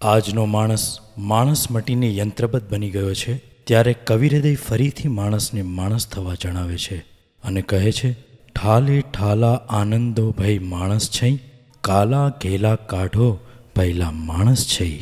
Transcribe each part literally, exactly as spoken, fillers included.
આજનો માણસ માણસ મટીને યંત્રબદ્ધ બની ગયો છે, ત્યારે કવિહૃદય ફરીથી માણસને માણસ થવા જણાવે છે અને કહે છે, ઠાલે ઠાલા આનંદો ભઈ માણસ છઈ, કાલા ઘેલા કાઢો પહેલા માણસ છઈ.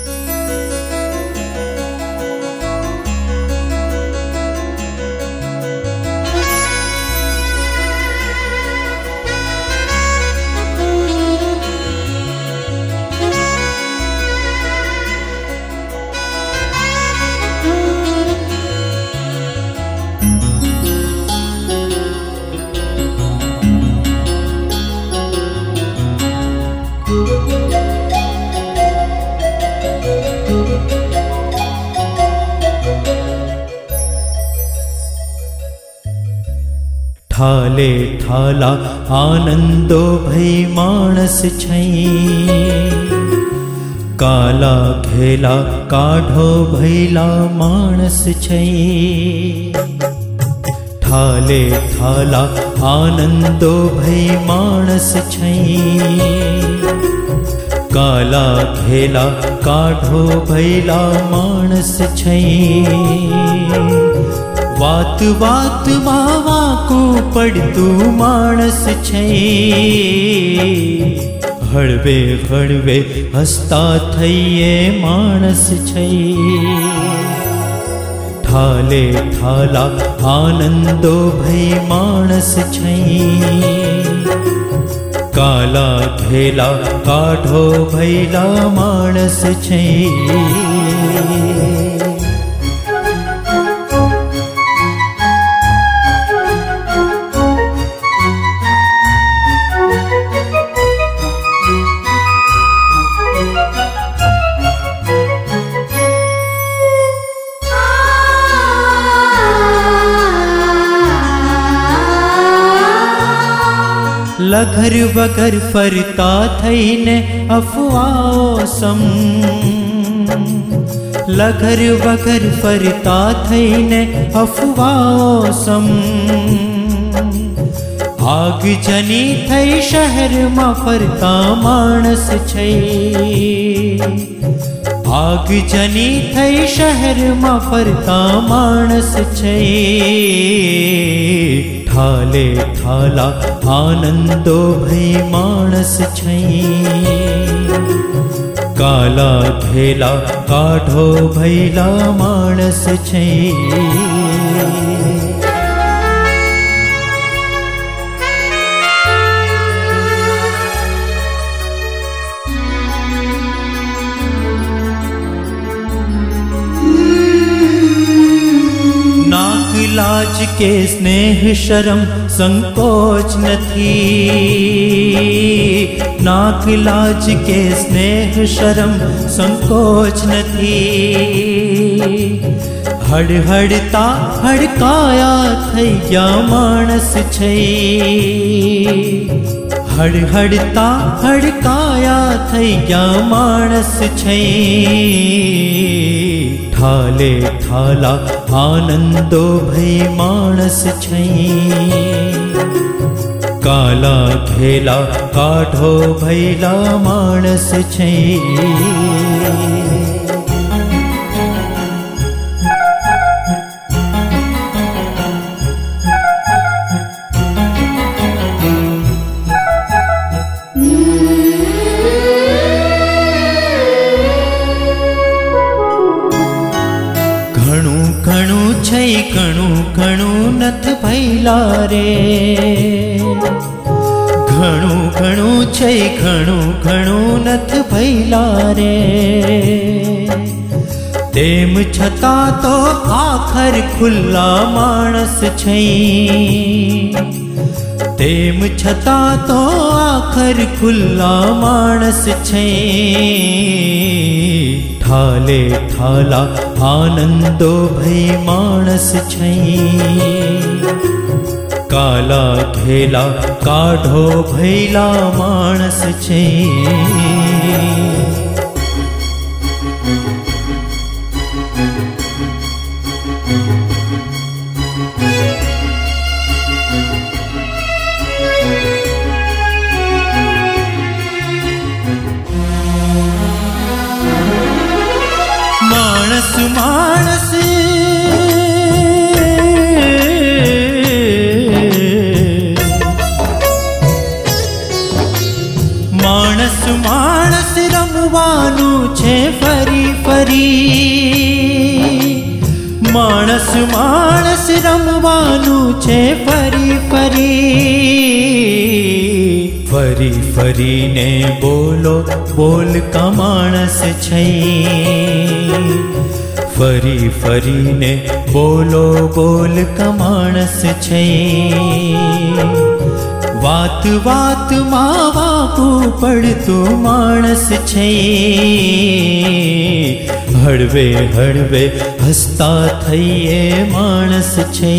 ઠાલે ઠાલા આનંદો ભઈ માણસ છઈ, કાલા ઘેલા કાઢો ભૈલા માણસ છઈ. ઠાલે ઠાલા આનંદો ભઈ માણસ છઈ, કાલા ઘેલા કાઢો ભૈલા માણસ છઈ. વાત વાતમાં વાંકું પડતું માણસ છઈ, હળવે હળવે હસતા થઈએ માણસ છઈ. ઠાલે ઠાલા આનંદો ભઈ માણસ છઈ, કાલા ઘેલા કાઢો ભૈલા માણસ છઈ. લઘર વગર ફરતા થઈને અફવાઓ સમ, લઘર વગર ફરતા થઈને અફવાઓ સમ. આગ જની થઈ શહેરમાં ફરતા માણસ છઈ, આગ જની થઈ શહેરમાં ફરતા માણસ છઈ. ઠાલે ઠાલા આનંદો ભઈ માણસ છઈ, કાલા ઘેલા કાઢો ભૈલા માણસ છઈ. લાજ કે સ્નેહ શરમ સંકોચ નથી, નાક લાજ કે સ્નેહ શરમ સંકોચ નથી. હડહડતા હડકાયા થઈ ગયા માણસ છઈ, હડહડતા હડકાયા થઈ ગયા માણસ છઈ. ઠાલે ઠાલા આનંદો ભઈ માણસ છઈ, કાલા ઘેલા કાઢો ભૈલા માણસ છઈ. ઘણું ઘણું છઈ ઘણું ઘણું નથ ભૈલા રે, ઘણું ઘણું છઈ ઘણું ઘણું નથ ભૈલા રે. તેમ છતાં તો આખર ખુલ્લા માણસ છઈ, તેમ છતાં તો આખર ખુલ્લા માણસ છઈ. ઠાલે ઠાલા આનંદો ભઈ માણસ છઈ, કાલા ઘેલા કાઢો ભૈલા માણસ છઈ. माणस माणस रमवानु छे फरी फरी फरी फरी ने बोलो बोल का माणस छे फरी फरी ने बोलो बोल का माणस छे वात वात मां वाकू पड़तू माणस छे हळवे हळवे हसता थईए माणस छे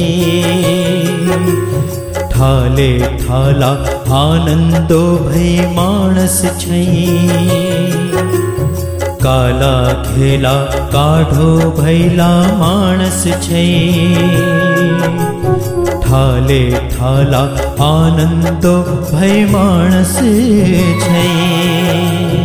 ठाले ठाला आनंदो भई माणस छे काला खेला काढो भैला माणस छे ठाले ठाला आनंदो भई माणस छे।